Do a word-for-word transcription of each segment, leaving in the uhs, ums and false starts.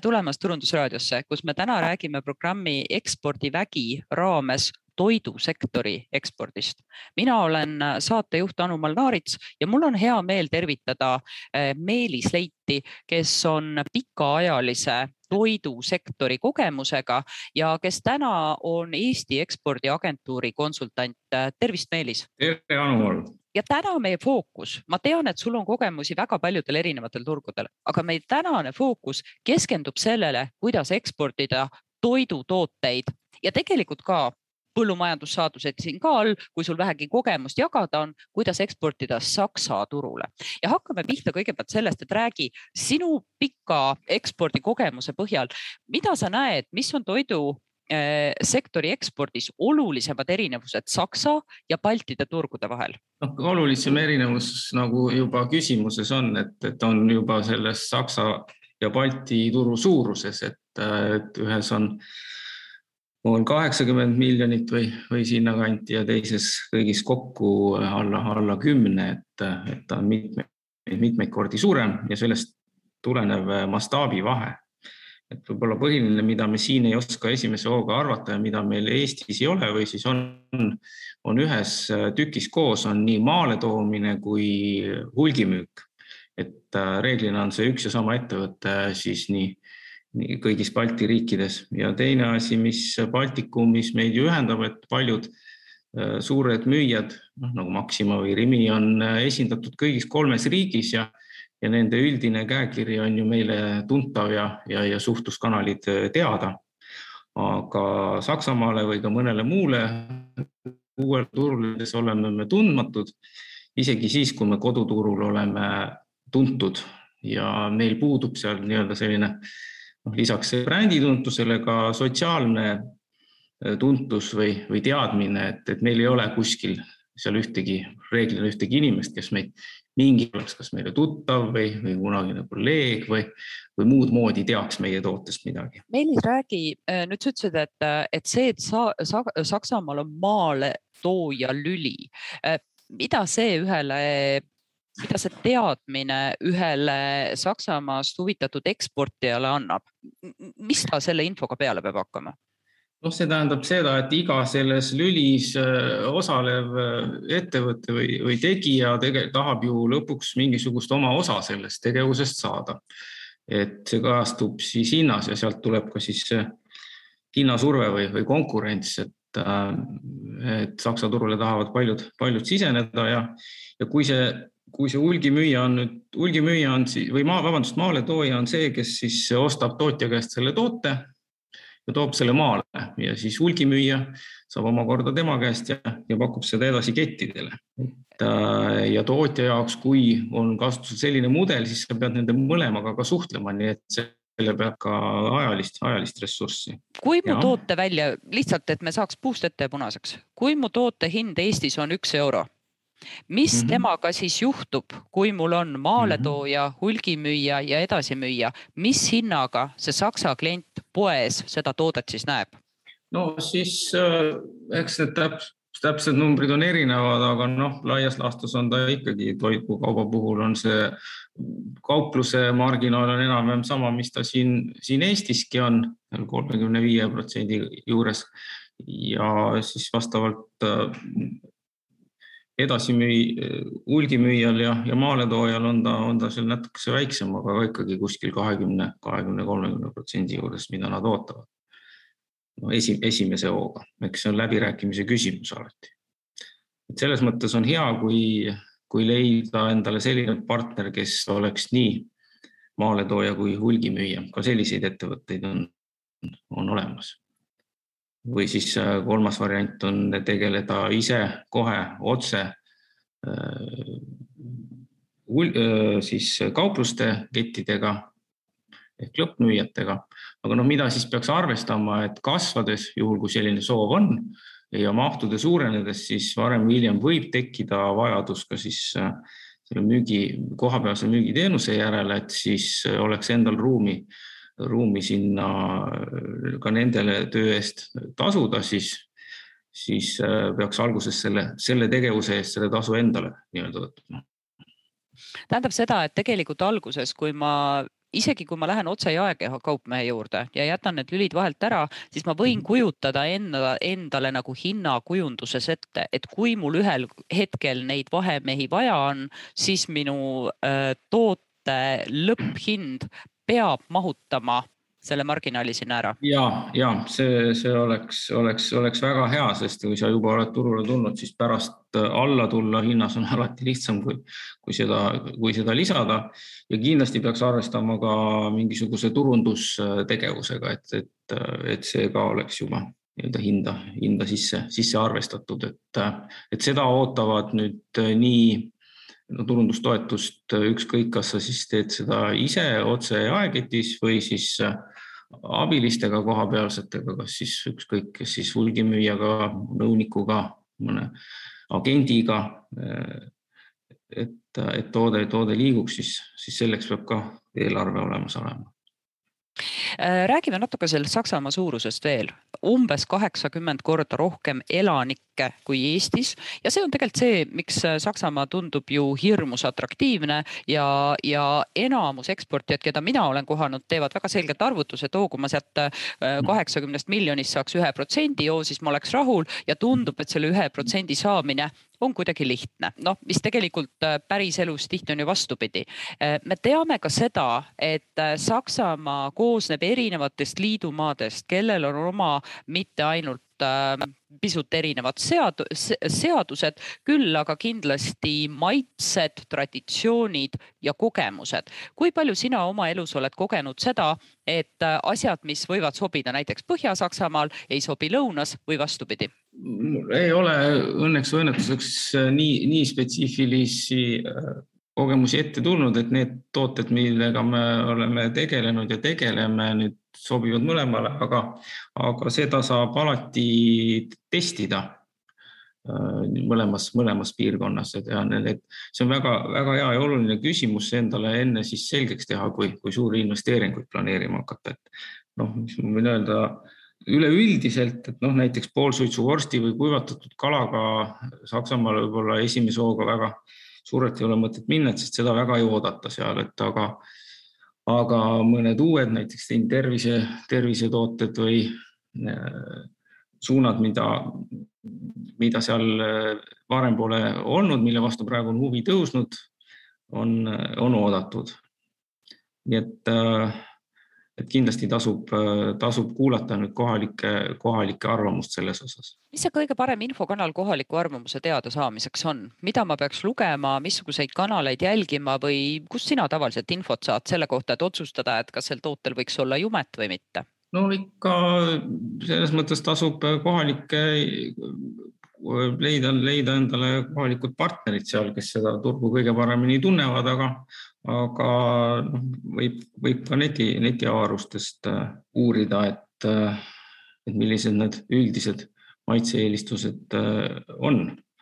tulemast Turundusraadiosse, kus me täna räägime programmi Ekspordivägi raames toidusektori ekspordist. Mina olen saatejuht Anu Malnaarits ja mul on hea meel tervitada Meelis Leiti, kes on pikaajalise toidusektori kogemusega ja kes täna on Eesti ekspordiagentuuri konsultant. Tervist, Meelis! Tere, Anu! Ja täna meie fookus, ma tean, et sul on kogemusi väga paljudel erinevatel turgudel, aga meie tänane fookus keskendub sellele, kuidas eksportida toidutooteid ja tegelikult ka põllumajandussaadused siin ka all, kui sul vähegi kogemust jagada on, kuidas eksportida Saksa turule. Ja hakkame pihta kõigepealt sellest, et räägi sinu pika ekspordikogemuse põhjal, mida sa näed, mis on toidu sektori ekspordis olulisemad erinevused Saksa ja Baltide turgude vahel? No, olulisem erinevus nagu juba küsimuses on, et, et on juba selles Saksa ja Balti turu suuruses, et, et ühes on, on kaheksakümmend miljonit või, või sinna kanti ja teises kõigis kokku alla, alla kümne, et, et ta on mitmeid, mitmeid kordi suurem ja sellest tulenev mastaabi vahe. Et võib-olla põhiline, mida me siin ei oska esimese hooga arvata ja mida meil Eestis ei ole või siis on, on ühes tükis koos, on nii maale toomine kui hulgimüük. Et reeglina on see üks ja sama ettevõte siis nii, nii kõigis Balti riikides. Ja teine asi, mis Baltikumis meid ühendab, et paljud suured müüjad, nagu Maxima või Rimi, on esindatud kõigis kolmes riigis ja Ja nende üldine käekiri on ju meile tuntav ja, ja, ja suhtluskanalid teada. Aga Saksamaale või ka mõnele muule uuel turulides oleme me tundmatud, isegi siis, kui me koduturul oleme tuntud ja meil puudub seal nii-öelda selline, no, lisaks brändituntusele ka sotsiaalne tuntus või, või teadmine, et, et meil ei ole kuskil seal ühtegi, reeglina ühtegi inimest, kes meid mingi oleks kas meile tuttav või, või kunagine kolleeg või, või muud moodi teaks meie tootest midagi. Meelis, räägi, nüüd sa ütlesid, et, et see, et sa, sa, Saksamaal on maale tooja lüli. Mida see ühele, mida see teadmine ühele Saksamaast huvitatud eksportijale annab? Mis ta selle infoga peale peab hakkama? No, see tähendab seda, et iga selles lülis osalev ettevõte või, või tegija tege, tahab ju lõpuks mingisugust oma osa sellest tegevusest saada. Et see kajastub siis hinnas ja sealt tuleb ka siis hinnasurve või, või konkurents, et, et Saksa turule tahavad paljud, paljud siseneda ja, ja kui see, kui see hulgimüüja on nüüd, hulgimüüja on siis, või maa, vabandust, maaletooja on see, kes siis ostab tootja käest selle toote ja toob selle maale ja siis hulgimüüja saab oma korda tema käest ja, ja pakub seda edasi kettidele. Et, ja tootja jaoks, kui on kasutusel selline mudel, siis sa pead nende mõlemaga ka suhtlema, nii et selle peab ka ajalist, ajalist ressurssi. Kui mu ja. toote välja, lihtsalt, et me saaks puust ette ja punaseks, kui mu toote hind Eestis on üks euro, mis mm-hmm. temaga siis juhtub, kui mul on maaletooja, hulgimüüja ja edasimüüja, mis hinnaga see Saksa klient poes seda toodet siis näeb? No siis, eks need täp, täpsed numbrid on erinevad, aga noh, laias laastus on ta ikkagi toidukauba puhul on see kaupluse marginaal on enam-vähem sama, mis ta siin, siin Eestiski on, kolmekümne viie protsendi juures ja siis vastavalt edasimüü, hulgimüüjal ja, ja maaletoojal on ta, on ta seal natukese väiksem, aga ikkagi kuskil kakskümmend, kakskümmend, kolmkümmend protsendi juures, mida nad ootavad. No, esi, esimese hooga, eks see on läbirääkimise küsimus alati. Et selles mõttes on hea, kui, kui leida endale selline partner, kes oleks nii maaletooja kui hulgimüüja. Ka selliseid ettevõtteid on, on olemas. Või siis kolmas variant on tegeleda ise kohe otse siis kaupluste kettidega ehk lõppmüüjatega. Aga no mida siis peaks arvestama, et kasvades, juhul kui selline soov on ja mahtude suurenedes, siis varem või hiljem võib tekkida vajadus ka siis selle müügi, kohapealse müügiteenuse järele, et siis oleks endal ruumi ruumi sinna ka nendele töö eest tasuda, siis, siis peaks alguses selle, selle tegevuse eest selle tasu endale nii-öelda võtma. Tähendab seda, et tegelikult alguses, kui ma isegi kui ma lähen otse jaekaupmehe juurde ja jätan need lülid vahelt ära, siis ma võin kujutada enda, endale nagu hinnakujunduses ette, et kui mul ühel hetkel neid vahemehi vaja on, siis minu äh, toote lõpphind peab mahutama selle marginaali sinna ära. Ja, ja see, see oleks, oleks, oleks väga hea, sest kui sa juba oled turule tulnud, siis pärast alla tulla hinnas on alati lihtsam, kui, kui, seda, kui seda lisada. Ja kindlasti peaks arvestama ka mingisuguse turundustegevusega, et, et, et see ka oleks juba hinda, hinda sisse, sisse arvestatud. Et, et seda ootavad nüüd nii no, turundustoetust ükskõik, kas sa siis teed seda ise otse jaeketis või siis abilistega kohapealsetega, kas siis ükskõik, kes siis hulgimüüjaga, nõunikuga, mõne agendiga, et, et toode, toode liiguks, siis, siis selleks peab ka eelarve olemas olema. Räägime natuke sellest Saksamaa suurusest veel. Umbes kaheksakümmend korda rohkem elanikke kui Eestis ja see on tegelikult see, miks Saksamaa tundub ju hirmus atraktiivne ja, ja enamus eksportijad, keda mina olen kohanud, teevad väga selgelt arvutuse, et oo, kui ma sealt kaheksakümnest miljonist saaks ühe protsendi, joo, siis ma oleks rahul ja tundub, et selle ühe protsendi saamine on kuidagi lihtne. No, mis tegelikult päris elus tihti on ju vastupidi. Me teame ka seda, et Saksamaa koosneb erinevatest liidumaadest, kellel on oma mitte ainult pisut erinevad seadused, küll aga kindlasti maitsed, traditsioonid ja kogemused. Kui palju sina oma elus oled kogenud seda, et asjad, mis võivad sobida näiteks Põhja-Saksamaal, ei sobi lõunas või vastupidi? Ei ole õnneks või õnnetuseks nii, nii spetsiifilisi kogemusi ette tulnud, et need tooted, millega me oleme tegelenud ja tegeleme, nüüd sobivad mõlemale, aga, aga seda saab alati testida mõlemas, mõlemas piirkonnas. Ja et see on väga, väga hea ja oluline küsimus endale enne siis selgeks teha, kui, kui suuri investeeringuid planeerima hakata. Et, noh, mis ma võin öelda üleüldiselt, et noh, näiteks poolsuitsuvorsti või kuivatatud kalaga Saksamaal võib-olla esimese hooga väga suurelt ei ole mõtet minna, sest seda väga ei oodata seal, et aga, aga mõned uued näiteks tervise, tervisetooted või suunad, mida, mida seal varem pole olnud, mille vastu praegu on huvi tõusnud, on, on oodatud. Nii et et kindlasti tasub, tasub kuulata nüüd kohalike, kohalike arvamust selles osas. Mis see kõige parem infokanal kohaliku arvamuse teada saamiseks on? Mida ma peaks lugema, missuguseid kanaleid jälgima või kust sina tavaliselt infot saad selle kohta, et otsustada, et kas sel tootel võiks olla jumet või mitte? No ikka selles mõttes tasub kohalikke leida, leida endale kohalikud partnerid seal, kes seda turgu kõige paremini tunnevad, aga aga võib, võib ka neti, netiavarustest uurida, et, et millised need üldised maitse-eelistused on.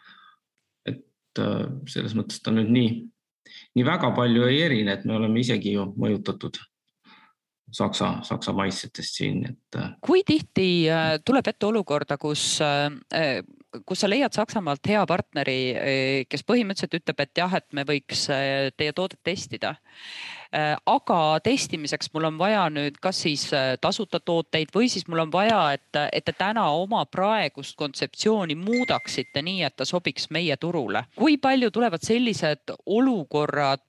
Et selles mõttes ta nüüd nii, nii väga palju ei erine, et me oleme isegi ju mõjutatud Saksa, Saksa maitsetest siin. Et... Kui tihti tuleb ette olukorda, kus kus sa leiad Saksamaalt hea partneri, kes põhimõtteliselt ütleb, et jah, et me võiks teie toodet testida. Aga testimiseks mul on vaja nüüd kas siis tasuta tooteid või siis mul on vaja, et, et te täna oma praegust kontseptsiooni muudaksite nii, et ta sobiks meie turule. Kui palju tulevad sellised olukorrad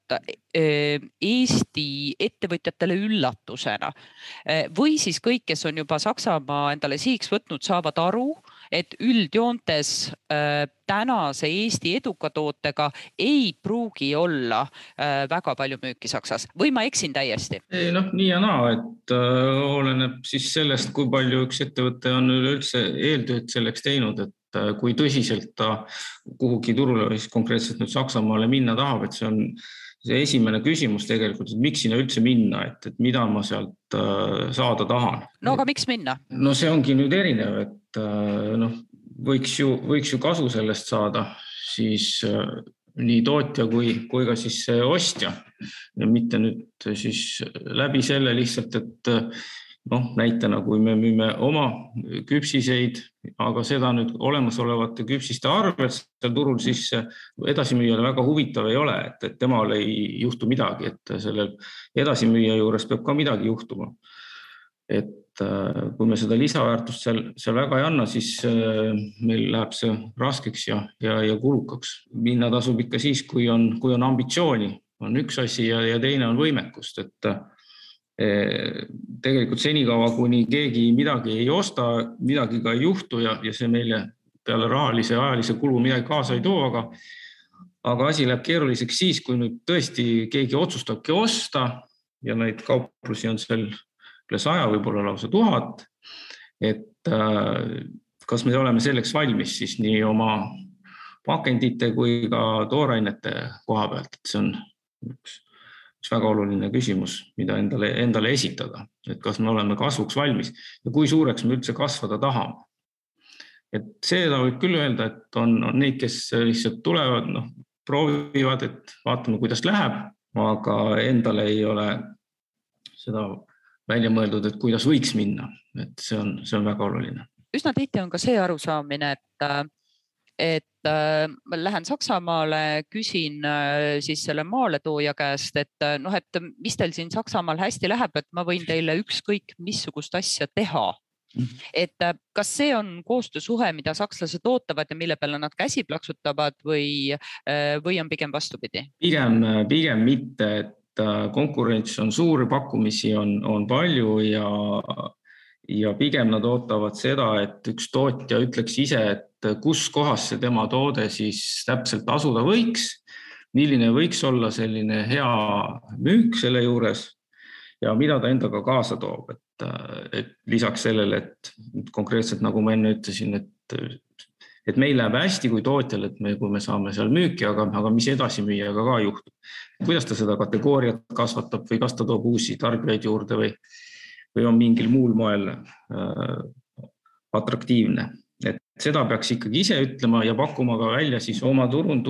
Eesti ettevõtjatele üllatusena? Või siis kõik, kes on juba Saksamaa endale sihiks võtnud, saavad aru, et üldjoontes äh, tänase Eesti eduka tootega ei pruugi olla äh, väga palju müüki Saksas. Või ma eksin täiesti? Ei, noh, nii ja naa, et äh, oleneb siis sellest, kui palju üks ettevõte on üleüldse eeltööd selleks teinud, et äh, kui tõsiselt ta kuhugi turule või konkreetselt nüüd Saksamaale minna tahab, et see on see esimene küsimus tegelikult, et miks sinna üldse minna, et, et mida ma sealt äh, saada tahan. No aga miks minna? No see ongi nüüd erinev, et äh, noh, võiks ju, võiks ju kasu sellest saada siis äh, nii tootja kui, kui ka siis ostja. Ja mitte nüüd siis läbi selle lihtsalt, et noh, näitena, kui me müüme oma küpsiseid, aga seda nüüd olemasolevate küpsiste arvelt seal turul, siis edasimüüjale väga huvitav ei ole, et, et temal ei juhtu midagi, et sellel edasimüüja juures peab ka midagi juhtuma. Et kui me seda lisaväärtust seal, seal väga ei anna, siis meil läheb see raskeks ja, ja, ja kulukaks. Minna tasub ikka siis, kui on, kui on ambitsiooni, on üks asi ja, ja teine on võimekust, et tegelikult senikaua, kuni keegi midagi ei osta, midagi ka ei juhtu ja, ja see meile peale rahalise ja ajalise kulu midagi kaasa ei too, aga, aga asi läheb keeruliseks siis, kui nüüd tõesti keegi otsustabki osta ja neid kauplusi on seal üle saja, võib-olla lausa tuhat, et kas me oleme selleks valmis siis nii oma pakendite kui ka toorainete koha pealt, et see on üks üks väga oluline küsimus, mida endale, endale esitada, et kas me oleme kasvuks valmis ja kui suureks me üldse kasvada tahame. Et seda võib küll öelda, et on, on neid, kes lihtsalt tulevad, noh, proovivad, et vaatame, kuidas läheb, aga endale ei ole seda välja mõeldud, et kuidas võiks minna, et see on, see on väga oluline. Üsna tihti on ka see arusaamine, et et ma lähen Saksamaale, küsin siis selle maaletooja käest, et noh, et mis teil siin Saksamaal hästi läheb, et ma võin teile ükskõik missugust asja teha. Et kas see on koostöösuhe, mida sakslased ootavad ja mille peale nad käsi plaksutavad või, või on pigem vastupidi? Pigem, pigem mitte, et konkurents on suur, pakkumisi on, on palju ja, ja pigem nad ootavad seda, et üks tootja ütleks ise, et kus kohas see tema toode siis täpselt asuda võiks, milline võiks olla selline hea müük selle juures ja mida ta endaga kaasa toob. Et, et lisaks sellele, et konkreetselt nagu ma enne ütlesin, et, et meil läheb hästi kui tootjal, et me, kui me saame seal müüki, aga, aga mis edasi müüjaga ka juhtub. Kuidas ta seda kategooriat kasvatab või kas ta toob uusi tarbijaid juurde või, või on mingil muul moel äh, atraktiivne. Et seda peaks ikkagi ise ütlema ja pakkuma ka välja siis oma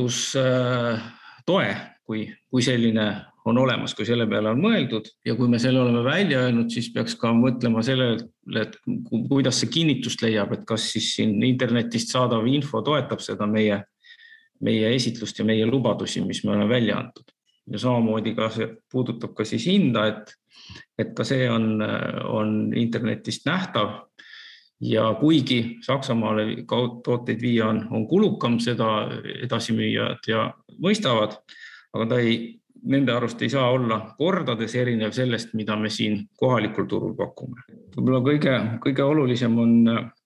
turundustoe, kui, kui selline on olemas, kui selle peale on mõeldud. Ja kui me selle oleme välja öelnud, siis peaks ka mõtlema sellele, et kuidas see kinnitust leiab, et kas siis siin internetist saadav info toetab seda meie, meie esitlust ja meie lubadusi, mis me oleme välja antud. Ja samamoodi ka see puudutab ka siis hinda, et, et ka see on, on internetist nähtav. Ja kuigi Saksamaale tooteid viia on, on kulukam, seda edasimüüjad ja mõistavad, aga ta ei, nende arust ei saa olla kordades erinev sellest, mida me siin kohalikul turul pakume. Võib-olla kõige, kõige olulisem on,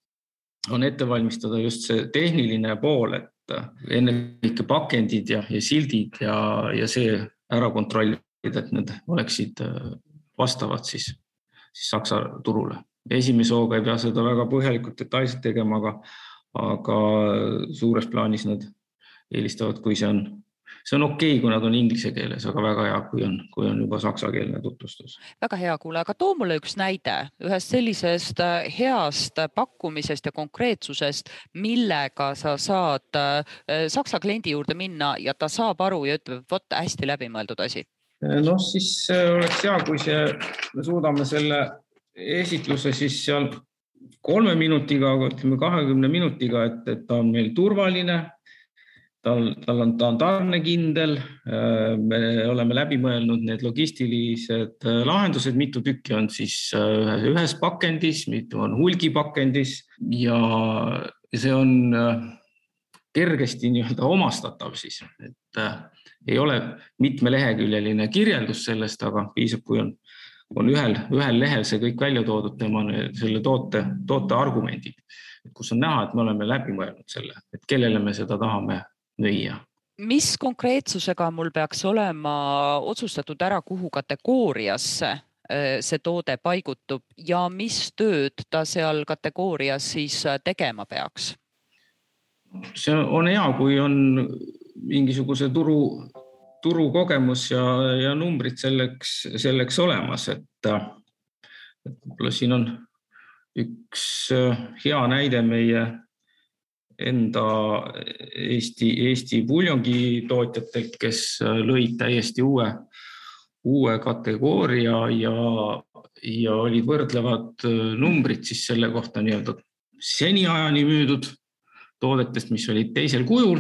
on ette valmistada just see tehniline pool, et ennekõike pakendid ja, ja sildid ja, ja see ära kontrollida, et need oleksid vastavad siis, siis Saksa turule. Esimese hooga ei pea seda väga põhjalikult detailselt tegema, aga, aga suures plaanis nad eelistavad, kui see on, see on okei, kui nad on inglise keeles, aga väga hea, kui on, kui on juba saksakeelne tutvustus. Väga hea, kuule, aga too mulle üks näide ühest sellisest heast pakkumisest ja konkreetsusest, millega sa saad saksa kliendi juurde minna ja ta saab aru ja ütleb, vot hästi läbimõeldud asi. No siis oleks hea, kui see, me suudame selle esitluse siis seal kolme minutiga, ütleme kahekümne minutiga, et, et ta on meil turvaline, tal, tal on, ta on tarnekindel, me oleme läbi mõelnud need logistilised lahendused, mitu tükki on siis ühes pakendis, mitu on hulgipakendis ja see on kergesti nii-öelda omastatav siis, et ei ole mitmeleheküljeline kirjeldus sellest, aga piisab, kui on on ühel, ühel lehel see kõik välja toodud tema selle toote, toote argumendid, kus on näha, et me oleme läbi mõelnud selle, et kellele me seda tahame müüa. Mis konkreetsusega mul peaks olema otsustatud ära, kuhu kategooriasse see toode paigutub ja mis tööd ta seal kategoorias siis tegema peaks? See on hea, kui on mingisuguse turu turukogemus ja, ja numbrid selleks, selleks olemas, et, et siin on üks hea näide meie enda Eesti, Eesti puljongi tootjatelt, kes lõid täiesti uue, uue kategooria ja, ja olid võrdlevad numbrid siis selle kohta nii-öelda seniajani müüdud toodetest, mis olid teisel kujul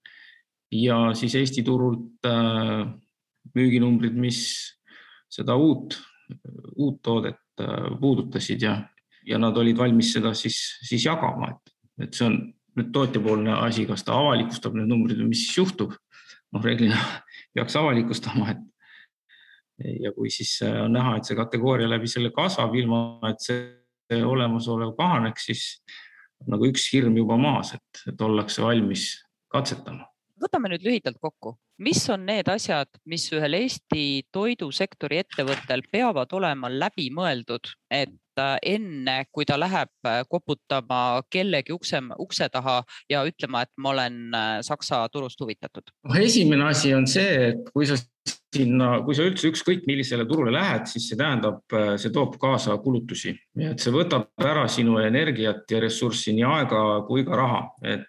ja siis Eesti turult müüginumbrid, mis seda uut, uut toodet puudutasid ja, ja nad olid valmis seda siis, siis jagama. Et, et see on nüüd tootjapoolne asi, kas ta avalikustab need numbrid või mis siis juhtub. Noh, reeglina peaks avalikustama, et ja kui siis on näha, et see kategooria läbi selle kasvab ilma, et see olemasolev kahaneks, siis nagu üks hirm juba maas, et, et ollakse valmis katsetama. Võtame nüüd lühidalt kokku. Mis on need asjad, mis ühel Eesti toidusektori ettevõttel peavad olema läbi mõeldud, et enne, kui ta läheb koputama kellegi ukse, ukse taha ja ütlema, et ma olen Saksa turust huvitatud? Esimene asi on see, et kui sa, sinna, kui sa üldse ükskõik millisele turule lähed, siis see tähendab, see toob kaasa kulutusi. Et see võtab ära sinu energiat ja ressurssi, nii aega kui ka raha. Et,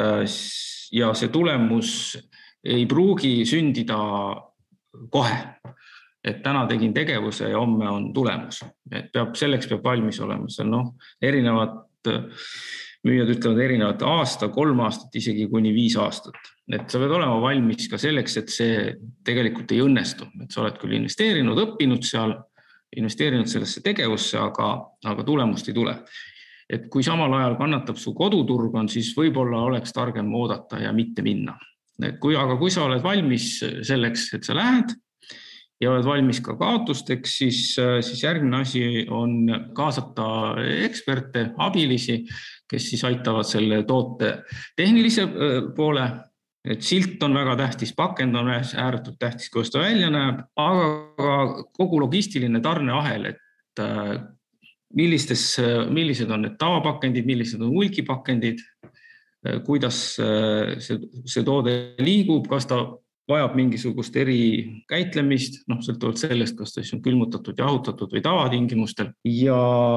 ja see tulemus ei pruugi sündida kohe. Et täna tegin tegevuse ja homme on tulemus. Et peab, selleks peab valmis olema. See on noh, erinevad müüjad ütlevad erinevat aasta, kolm aastat, isegi kuni viis aastat. Et sa pead olema valmis ka selleks, et see tegelikult ei õnnestu. Et sa oled küll investeerinud, õppinud seal, investeerinud sellesse tegevusse, aga, aga tulemust ei tule. Et kui samal ajal kannatab su koduturg on, siis võib-olla oleks targem oodata ja mitte minna. Et kui, aga kui sa oled valmis selleks, et sa lähed, ja oled valmis ka kaotusteks, siis, siis järgmine asi on kaasata eksperte, abilisi, kes siis aitavad selle toote tehnilise poole. Et silt on väga tähtis, pakend on ääretult tähtis, kuidas ta välja näeb, aga ka kogu logistiline tarneahel, et millistes, millised on need tavapakendid, millised on hulgipakendid, kuidas see, see toode liigub, kas ta vajab mingisugust eri käitlemist, noh, sõltuvalt sellest, kas ta on külmutatud, jahutatud või tavatingimustel. Ja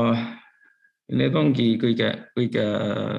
need ongi kõige, kõige,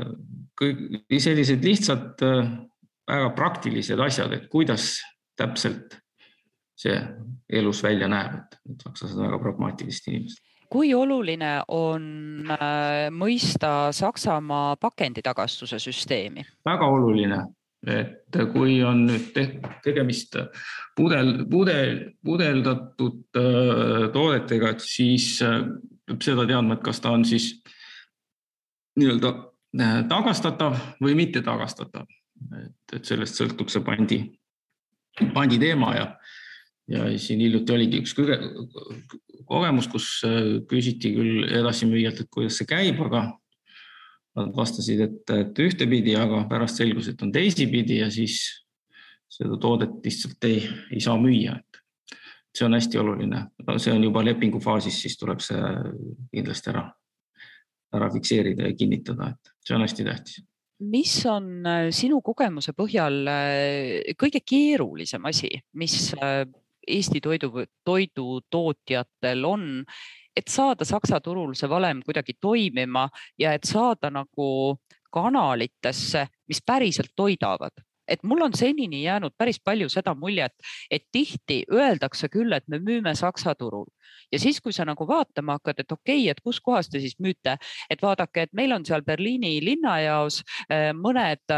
kõige sellised lihtsad, väga praktilised asjad, et kuidas täpselt see elus välja näeb, et Saksa seda väga pragmaatilist inimest. Kui oluline on mõista Saksamaa pakenditagastuse süsteemi? Väga oluline. Et kui on nüüd tegemist pudel, pudel, pudeldatud toodetega, siis peab seda teadma, et kas ta on siis nii-öelda tagastatav või mitte tagastatav. Et, et sellest sõltub see pandi, pandi teema ja, ja siin hiljuti oligi üks kogemus, kus küsiti küll edasi müüjalt, et kuidas see käib, aga nad vastasid, et, et ühtepidi, aga pärast selgus, et on teisipidi ja siis seda toodet lihtsalt ei, ei saa müüa. Et see on hästi oluline. See on juba lepingu faasis, siis tuleb see kindlasti ära, ära fikseerida ja kinnitada. Et see on hästi tähtis. Mis on sinu kogemuse põhjal kõige keerulisem asi, mis Eesti toidu, toidu tootjatel on, et saada Saksa turul see valem kuidagi toimima ja et saada nagu kanalitesse, mis päriselt toidavad. Et mul on senini jäänud päris palju seda muljet, et tihti öeldakse küll, et me müüme Saksa turul. Ja siis, kui sa nagu vaatama hakkad, et okei, et kus kohas te siis müüte, et vaadake, et meil on seal Berliini linnajaos mõned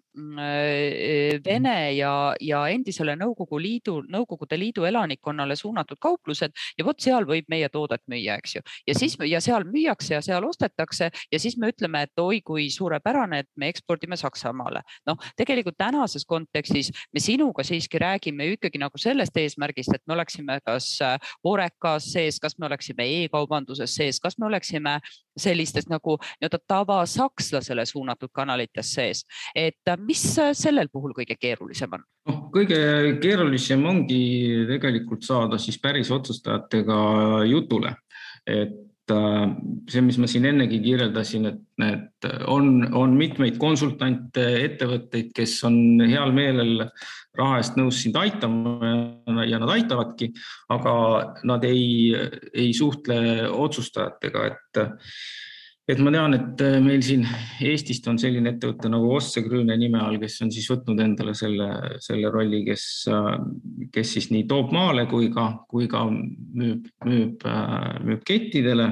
Vene ja, ja endisele Nõukogu liidu, Nõukogude liidu elanikkonnale suunatud kauplused ja vot seal võib meie toodet müüa, eks ju. Ja, siis, ja seal müüakse ja seal ostetakse ja siis me ütleme, et oi, kui suurepärane, et me ekspordime Saksamaale. Noh, tegelikult tänases kontekstis me sinuga siiski räägime ikkagi nagu sellest eesmärgist, et me oleksime kas Orekas sees, kas me oleksime e-kaubanduses sees, kas me oleksime sellistes nagu tava sakslasele suunatud kanalites sees. Et mis sellel puhul kõige keerulisem on? No, kõige keerulisem ongi tegelikult saada siis päris otsustajatega jutule. Et see, mis ma siin ennegi kirjeldasin, et need on, on mitmeid konsultante, ettevõtteid, kes on heal meelel raha eest nõus sind aitama ja nad aitavadki, aga nad ei, ei suhtle otsustajatega, et et ma tean, et meil siin Eestist on selline ettevõte nagu Ossegrüne nime all, kes on siis võtnud endale selle, selle rolli, kes, kes siis nii toob maale kui ka, kui ka müüb, müüb, müüb kettidele.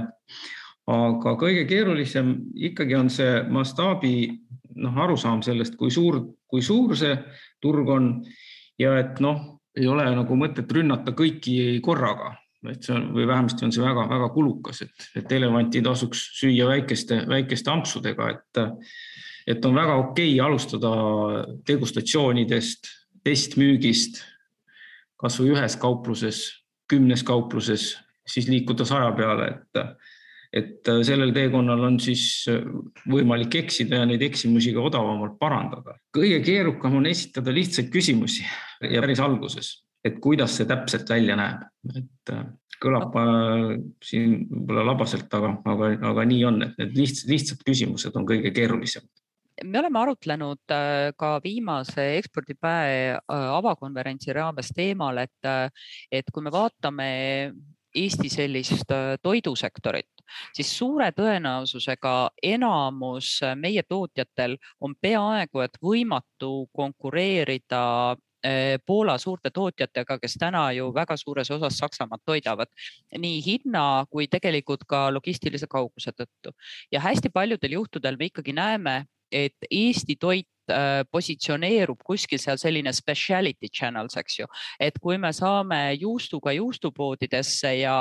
Aga kõige keerulisem ikkagi on see mastaabi noh, arusaam sellest, kui suur, kui suur see turg on ja et noh, ei ole nagu mõtet rünnata kõiki korraga. Et see on, või vähemasti on see väga, väga kulukas, et, et elevanti tasuks süüa väikeste, väikeste ampsudega, et, et on väga okei alustada degustatsioonidest, testmüügist, kas või ühes kaupluses, kümnes kaupluses, siis liikuda saja peale, et, et sellel teekonnal on siis võimalik eksida ja neid eksimusi ka odavamalt parandada. Kõige keerukam on esitada lihtsaid küsimusi ja päris alguses, et kuidas see täpselt välja näeb, et kõlab siin võib-olla labaselt, aga, aga, aga nii on, et need lihtsad, lihtsad küsimused on kõige keerulisem. Me oleme arutlenud ka viimase ekspordipäe avakonverentsi raames teemal, et, et kui me vaatame Eesti sellist toidusektorit, siis suure tõenäosusega enamus meie tootjatel on peaaegu et võimatu konkureerida Poola suurte tootjatega, kes täna ju väga suures osas Saksamaad toidavad, nii hinna kui tegelikult ka logistilise kauguse tõttu. Ja hästi paljudel juhtudel me ikkagi näeme, et Eesti toit positsioneerub kuskil seal selline speciality channels, eks ju. Et kui me saame juustuga juustupoodidesse ja,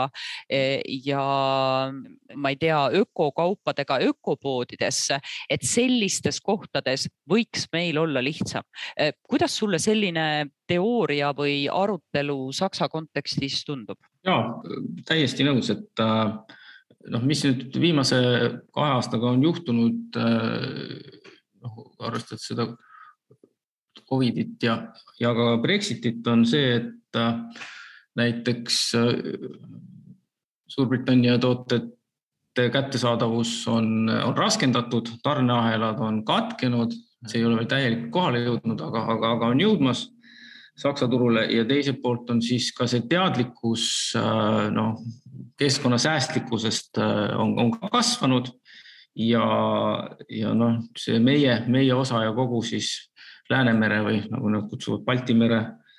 ja ma ei tea, ökokaupadega ökopoodidesse, et sellistes kohtades võiks meil olla lihtsam. Kuidas sulle selline teooria või arutelu Saksa kontekstis tundub? Jaa, täiesti nõus, et noh, mis nüüd viimase kahe aastaga on juhtunud, noh, arvestades seda Covidit ja, ja ka Brexitit on see, et näiteks Suurbritannia tootete kättesaadavus on, on raskendatud, tarneahelad on katkenud, see ei ole veel täielikult kohale jõudnud, aga, aga, aga on jõudmas Saksa turule ja teiselt poolt on siis ka see teadlikkus noh, keskkonnasäästlikkusest on, on kasvanud ja, ja noh, see meie, meie osa ja kogu siis Läänemere või nagu nad kutsuvad Balti mere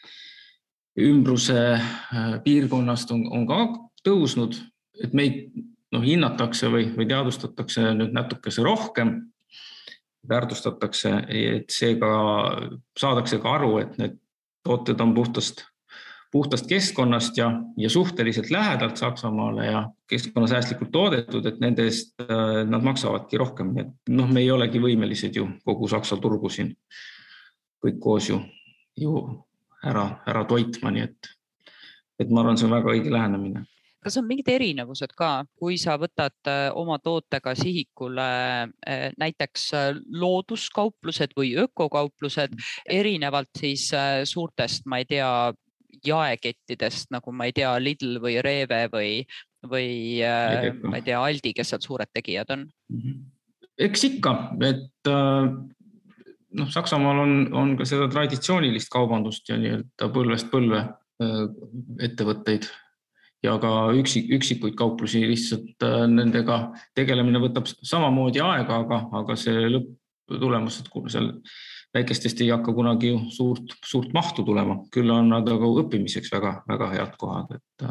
ümbruse piirkonnast on, on ka tõusnud, et meid noh, hinnatakse või, või teadustatakse nüüd natukese rohkem, väärtustatakse, et seega saadakse ka aru, et need tooted on puhtast, puhtast keskkonnast ja, ja suhteliselt lähedalt Saksamaale ja keskkonnasäästlikult toodetud, et nende eest nad maksavadki rohkem. Noh, me ei olegi võimelised ju kogu Saksa turgu siin kõik koos ju, ju ära, ära toitma, nii et, et ma arvan, see on väga õige lähenemine. Kas on mingid erinevused ka, kui sa võtad oma tootega sihikule näiteks looduskauplused või ökokauplused erinevalt siis suurtest, ma ei tea, jaekettidest, nagu ma ei tea, Lidl või Rewe või, või ma ei tea, Aldi, kes seal suured tegijad on? Eks ikka, et noh, Saksamaal on, on ka seda traditsioonilist kaubandust ja nii-öelda põlvest põlve ettevõtteid ja ka üksik, üksikuid kauplusi lihtsalt nendega tegelemine võtab samamoodi aega, aga, aga see lõpptulemus, et kui seal väikestest ei hakka kunagi ju suurt, suurt mahtu tulema, küll on nad aga õppimiseks väga, väga head kohad, et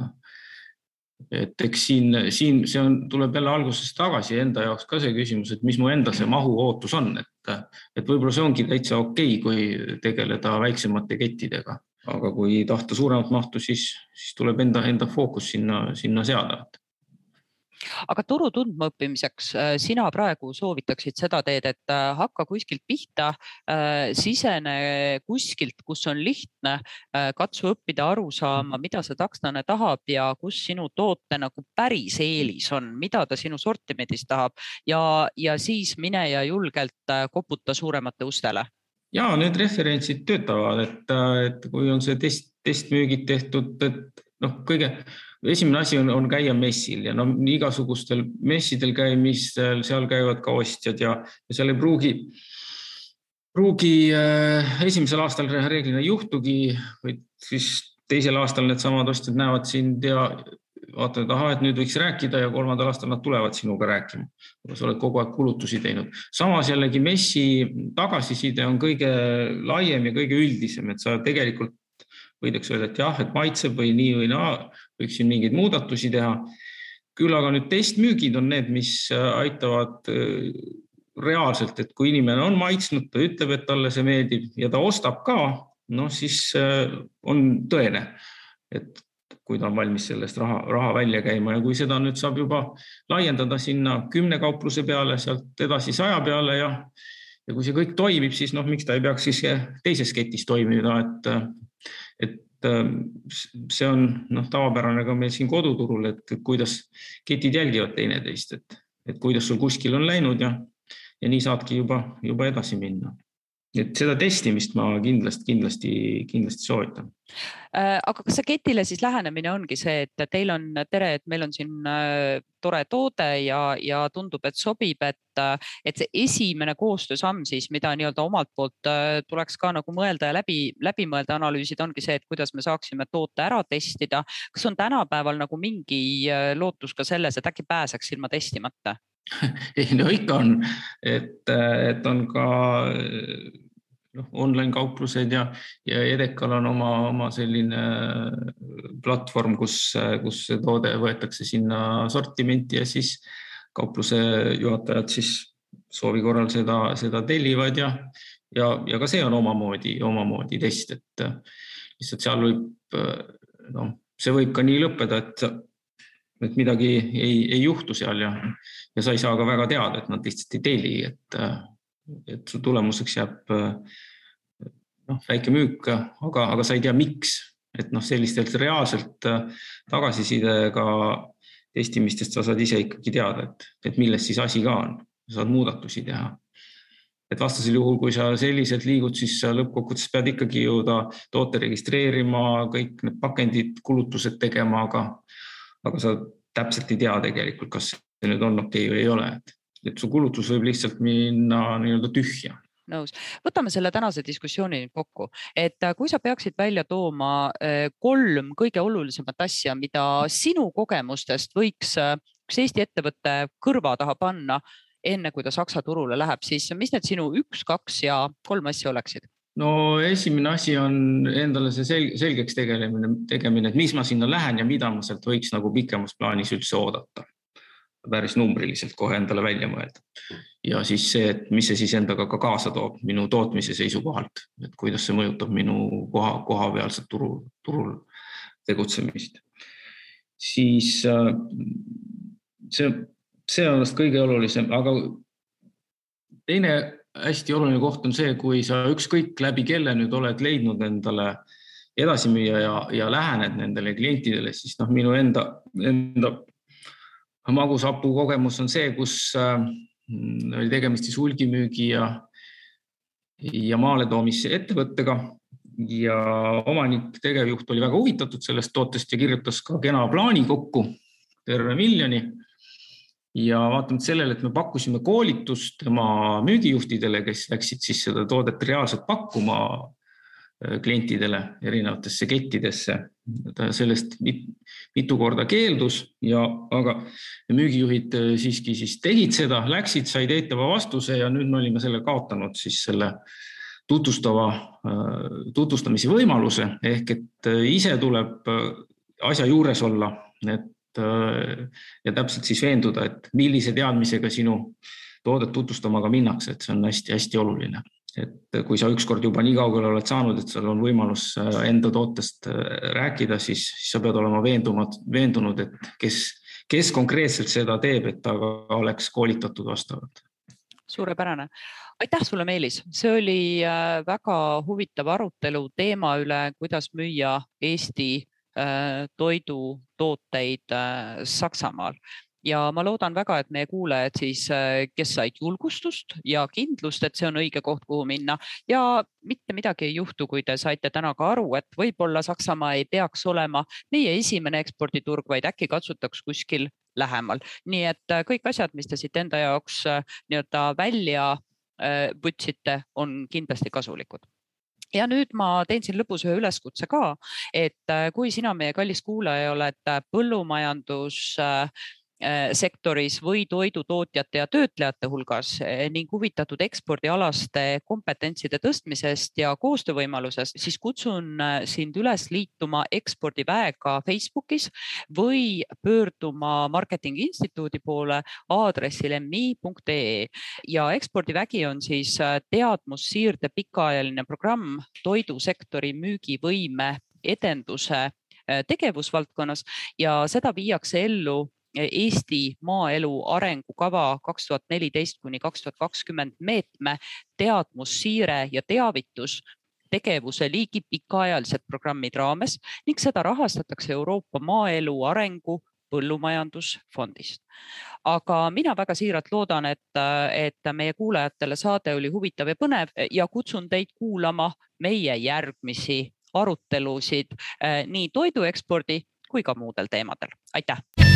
et eks siin, siin see on, tuleb jälle algusest tagasi enda jaoks ka see küsimus, et mis mu enda see mahu ootus on, et, et võib-olla see ongi täitsa okei, kui tegeleda väiksemate kettidega, aga kui tahta suuremat mahtu, siis, siis tuleb enda, enda fookus sinna, sinna seada. Aga turu tundma õppimiseks sina praegu soovitaksid seda teed, et hakka kuskilt pihta, sisene kuskilt, kus on lihtne, katsu õppida aru saama, mida see takslane tahab ja kus sinu toote nagu päris eelis on, mida ta sinu sortimendis tahab ja, ja siis mine ja julgelt koputa suuremate ustele. Ja, need referentsid töötavad, et, et kui on see test, testmüügid tehtud, et noh, kõige esimene asi on, on käia messil ja no, igasugustel messidel käimistel, seal käivad ka ostjad ja, ja seal ei pruugi, pruugi äh, esimesel aastal reeglina juhtugi, või siis teisel aastal need samad ostjad näevad sind ja vaatad, et aha, et nüüd võiks rääkida ja kolmandal aastal nad tulevad sinuga rääkima. Aga sa oled kogu aeg kulutusi teinud. Samas jällegi messi tagasiside on kõige laiem ja kõige üldisem, et sa tegelikult võidaks öelda, et jah, et maitseb või nii või naa, võiks siin mingeid muudatusi teha. Küll aga nüüd testmüügid on need, mis aitavad reaalselt, et kui inimene on maitsnud, ta ütleb, et talle see meeldib ja ta ostab ka, no siis on tõene, et kui ta on valmis sellest raha, raha välja käima ja kui seda nüüd saab juba laiendada sinna kümne kaupluse peale, sealt edasi saja peale ja, ja kui see kõik toimib, siis noh, miks ta ei peaks siis teises ketis toimida, et, et see on noh, tavapärane ka meil siin koduturul, et kuidas ketid jälgivad teineteist, et, et kuidas sul kuskil on läinud ja, ja nii saadki juba, juba edasi minna. Et seda testimist ma kindlasti, kindlasti, kindlasti soovitan. Aga kas see ketile siis lähenemine ongi see, et teil on tere, et meil on siin tore toode ja, ja tundub, et sobib, et, et see esimene koostöösamm siis, mida nii-öelda omalt poolt tuleks ka nagu mõelda ja läbi, läbi mõelda analüüsid, ongi see, et kuidas me saaksime toote ära testida. Kas on tänapäeval nagu mingi lootus ka selles, et äkki pääseks ilma testimata? Ei, no ikka on, et, et on ka noh, online kauplused ja, ja Edekal on oma, oma selline platvorm, kus, kus see toode võetakse sinna sortimenti ja siis kaupluse juhatajad siis soovi korral seda, seda tellivad ja, ja, ja ka see on omamoodi, omamoodi test, et lihtsalt seal võib, noh, see võib ka nii lõppeda, et et midagi ei, ei juhtu seal ja, ja sa ei saa ka väga teada, et nad lihtsalt ei telli, et, et su tulemuseks jääb noh, väike müük, aga, aga sa ei tea, miks. Et noh, sellistelt reaalselt tagasisidega testimistest sa saad ise ikkagi teada, et, et milles siis asi ka on. Sa saad muudatusi teha. Et vastasel juhul, kui sa selliselt liigud, siis sa lõppkokkuvõttes pead ikkagi jõuda toote registreerima, kõik need pakendid, kulutused tegema, aga aga sa täpselt ei tea tegelikult, kas see nüüd on okei või ei ole. Et, et su kulutus võib lihtsalt minna nii-öelda tühja. Nõus. Võtame selle tänase diskussiooni kokku, et kui sa peaksid välja tooma kolm kõige olulisemat asja, mida sinu kogemustest võiks üks Eesti ettevõtte kõrva taha panna, enne kui ta Saksa turule läheb, siis mis need sinu üks, kaks ja kolm asja oleksid? No esimene asi on endale see selgeks tegemine, tegemine, et mis ma sinna lähen ja mida ma sealt võiks nagu pikemas plaanis üldse oodata. Päris numbriliselt kohe endale välja mõelda. Ja siis see, et mis see siis endaga ka kaasa toob minu tootmise seisukohalt, et kuidas see mõjutab minu koha, koha pealset turul, turul tegutsemist. Siis see, see on kõige olulisem, aga teine hästi oluline koht on see, kui sa ükskõik läbi kelle nüüd oled leidnud endale edasimüüja ja, ja lähened nendele klientidele, siis noh, minu enda, enda magusapu kogemus on see, kus äh, oli tegemist siis hulgimüügi ja, ja maaletoomise ettevõttega ja omanik tegevjuht oli väga huvitatud sellest tootest ja kirjutas ka kena plaani kokku terve miljoni. Ja vaatamata sellele, et me pakkusime koolitust tema müügijuhtidele, kes läksid siis seda toodet reaalselt pakkuma klientidele erinevatesse kettidesse. Ta sellest mitu korda keeldus, ja, aga müügijuhid siiski siis tegid seda, läksid, said eitava vastuse ja nüüd me olime selle kaotanud siis selle tutvustava, tutvustamise võimaluse, ehk et ise tuleb asja juures olla, et ja täpselt siis veenduda, et millise teadmisega sinu toodet tutvustama ka minnakse, et see on hästi-hästi oluline. Et kui sa ükskord juba nii kaugele oled saanud, et seal on võimalus enda tootest rääkida, siis, siis sa pead olema veendunud, veendunud, et kes, kes konkreetselt seda teeb, et ta oleks koolitatud vastavalt. Suurepärane. Aitäh sulle, Meelis. See oli väga huvitav arutelu teema üle, kuidas müüa Eesti toidutooteid Saksamaal. Ja ma loodan väga, et meie kuulajad siis, kes said julgustust ja kindlust, et see on õige koht, kuhu minna. Ja mitte midagi ei juhtu, kui te saite täna ka aru, et võib-olla Saksamaa ei peaks olema meie esimene eksporditurg, vaid äkki katsutaks kuskil lähemal. Nii et kõik asjad, mis te siit enda jaoks nii-öelda välja võtsite, on kindlasti kasulikud. ja nüüd ma teen siin lõpus ühe üleskutse ka, et kui sina, meie kallis kuulaja, oled põllumajandus sektoris või toidutootjate ja töötlejate hulgas ning huvitatud ekspordialaste kompetentside tõstmisest ja koostöövõimalusest, siis kutsun sind üles liituma ekspordiväega Facebookis või pöörduma Marketingi Instituudi poole aadressil m i punkt e. ja ekspordivägi on siis teadmussiirde pikaajaline programm toidusektori müügivõime edenduse tegevusvaldkonnas ja seda viiakse ellu Eesti maaelu arengukava kaks tuhat neliteist kuni kaks tuhat kakskümmend meetme teadmussiire ja teavitus tegevuse liigi pikaajalised programmid raames ning seda rahastatakse Euroopa Maaelu Arengu Põllumajandusfondist. Aga mina väga siiralt loodan, et, et meie kuulajatele saade oli huvitav ja põnev ja kutsun teid kuulama meie järgmisi arutelusid nii toiduekspordi kui ka muudel teemadel. Aitäh!